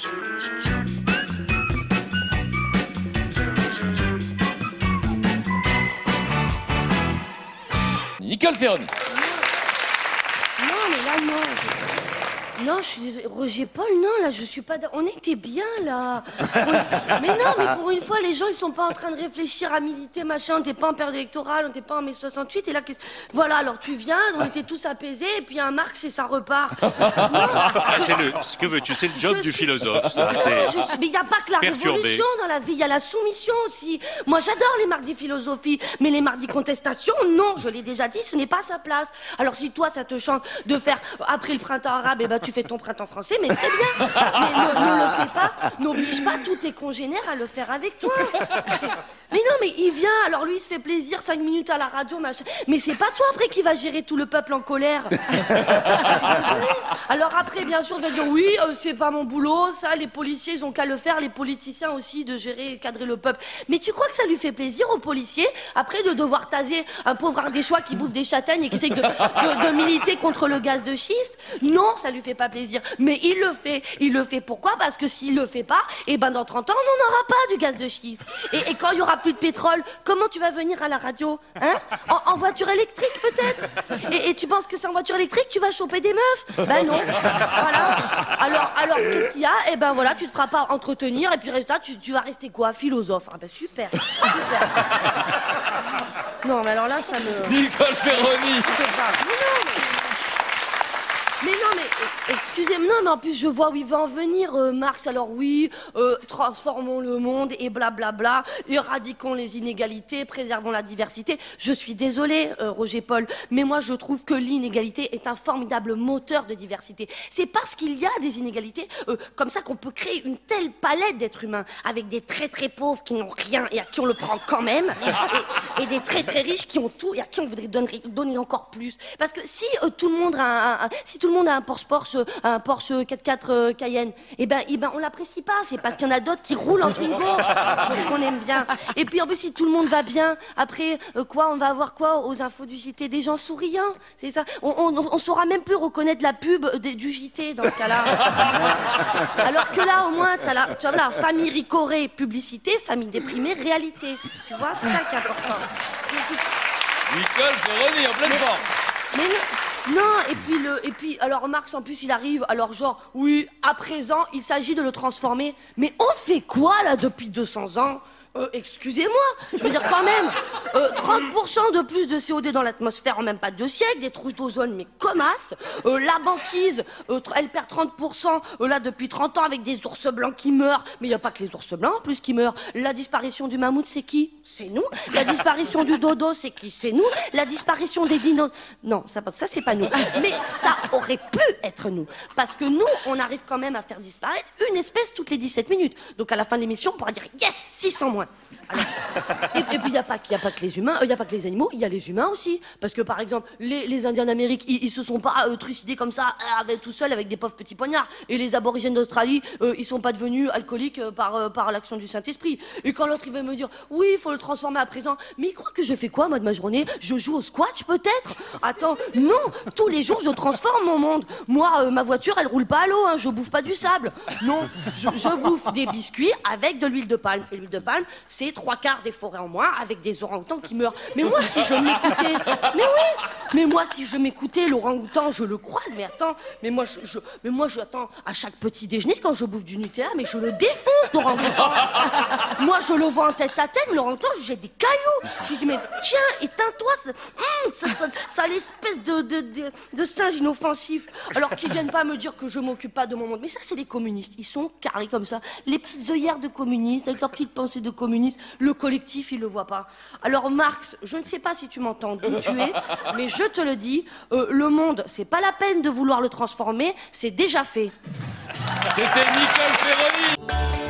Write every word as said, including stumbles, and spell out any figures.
Nicole Ferroni. Non, mais là, non. Je... Non, je suis désolée. Roger Paul, non, là, je suis pas... On était bien, là. On... Mais non, mais pour une fois, les gens, ils sont pas en train de réfléchir à militer, machin. On n'était pas en période électorale, on n'était pas en mai soixante-huit. Et là, voilà, alors tu viens, on était tous apaisés, et puis un Marx et ça repart. Ah, c'est le... Ce que veux-tu, c'est le job Je du suis... philosophe, ça. Ouais, C'est... je suis... Mais il n'y a pas que la perturbé. révolution dans la vie, il y a la soumission aussi. Moi, j'adore les mardis philosophie, mais les mardis contestation, non, je l'ai déjà dit, ce n'est pas sa place. Alors si toi, ça te chante de faire, après le printemps arabe, et ben tu fais ton printemps français, mais très bien. Mais ne, ne le fais pas, n'oblige pas tous tes congénères à le faire avec toi. C'est... Mais non, mais il vient, alors lui, il se fait plaisir, cinq minutes à la radio, machin. Mais c'est pas toi, après, qui va gérer tout le peuple en colère. Alors après, bien sûr, il va dire, oui, euh, c'est pas mon boulot, ça, les policiers, ils ont qu'à le faire, les politiciens aussi, de gérer et cadrer le peuple. Mais tu crois que ça lui fait plaisir aux policiers, après, de devoir taser un pauvre ardéchois qui bouffe des châtaignes et qui essaie de, de, de militer contre le gaz de schiste? Non, ça lui fait pas plaisir. Mais il le fait. Il le fait pourquoi? Parce que s'il le fait pas, et ben dans trente ans, on n'en aura pas du gaz de schiste. Et, et quand il y aura plus de pétrole, comment tu vas venir à la radio, hein? En, en voiture électrique, peut-être? Et, et tu penses que c'est en voiture électrique tu vas choper des meufs? Ben non. Voilà. Alors, alors qu'est-ce qu'il y a? Eh ben voilà, tu te feras pas entretenir, et puis résultat, tu, tu vas rester quoi? Philosophe. Ah ben super. Super. Non, mais alors là, ça me... Nicole Ferroni. Mais non, mais excusez-moi, non, mais en plus je vois où il va en venir, euh, Marx. Alors oui, euh, transformons le monde et blablabla, éradiquons les inégalités, préservons la diversité. Je suis désolée, euh, Roger Paul, mais moi je trouve que l'inégalité est un formidable moteur de diversité. C'est parce qu'il y a des inégalités euh, comme ça qu'on peut créer une telle palette d'êtres humains, avec des très très pauvres qui n'ont rien et à qui on le prend quand même, et, et des très très riches qui ont tout et à qui on voudrait donner, donner encore plus. Parce que si euh, tout le monde a un, un, si tout le monde a un Porsche Porsche, un Porsche quatre-quatre euh, Cayenne, et ben, et ben on l'apprécie pas. C'est parce qu'il y en a d'autres qui roulent en Twingo qu'on aime bien. Et puis en plus, si tout le monde va bien, après euh, quoi, on va avoir quoi aux infos du J T? Des gens souriants, c'est ça. On, on, on saura même plus reconnaître la pub de, du J T dans ce cas-là. Alors que là, au moins, t'as la, tu vois, là, famille ricorée, publicité, famille déprimée, réalité. Tu vois, c'est ça qui est important. Nicole Ferroni en pleine forme. Mais non, non, et puis le, et puis alors Marx en plus il arrive, alors genre oui, à présent il s'agit de le transformer, mais on fait quoi là depuis deux cents ans? Euh, excusez-moi, je veux dire quand même, euh, trente pour cent de plus de C O deux dans l'atmosphère en même pas deux siècles, des trous d'ozone mais connasses, euh, la banquise, euh, elle perd trente pour cent euh, là depuis trente ans avec des ours blancs qui meurent, mais il n'y a pas que les ours blancs en plus qui meurent. La disparition du mammouth c'est qui? C'est nous. La disparition du dodo c'est qui? C'est nous. La disparition des dinos... Non, ça, ça c'est pas nous. Mais ça aurait pu être nous, parce que nous, on arrive quand même à faire disparaître une espèce toutes les dix-sept minutes. Donc à la fin de l'émission, on pourra dire yes, six cents moins. Alors, et, et puis il n'y a, a pas que les humains, il euh, n'y a pas que les animaux, il y a les humains aussi. Parce que par exemple, les, les Indiens d'Amérique, ils, ils se sont pas euh, trucidés comme ça, avec, tout seuls avec des pauvres petits poignards. Et les aborigènes d'Australie, euh, ils sont pas devenus alcooliques euh, par, euh, par l'action du Saint-Esprit. Et quand l'autre il va me dire, oui, il faut le transformer à présent, mais il croit que je fais quoi moi de ma journée? Je joue au squash peut-être? Attends, non, tous les jours je transforme mon monde. Moi, euh, ma voiture, elle roule pas à l'eau, hein, je bouffe pas du sable. Non, je, je bouffe des biscuits avec de l'huile de palme. Et l'huile de palme, c'est trois quarts des forêts en moins avec des orang-outans qui meurent. Mais moi, si je m'écoutais... Mais oui. Mais moi, si je m'écoutais, l'orang-outan, je le croise. Mais attends, mais moi, je, je, mais moi, je attends à chaque petit déjeuner quand je bouffe du Nutella, mais je le défonce, l'orang-outan. Moi, je le vois en tête à tête, l'orang-outan, je jette des cailloux. Je lui dis, mais tiens, éteins-toi, ça, hum, ça, ça, ça l'espèce de, de, de, de singe inoffensif. Alors qu'ils viennent pas me dire que je m'occupe pas de mon monde. Mais ça, c'est les communistes. Ils sont carrés comme ça. Les petites œillères de communistes, avec leurs petites pensées de communistes. Le collectif, il le voit pas. Alors Marx, je ne sais pas si tu m'entends d'où tu es, mais je te le dis, euh, le monde, c'est pas la peine de vouloir le transformer, c'est déjà fait. C'était Nicole Ferroni.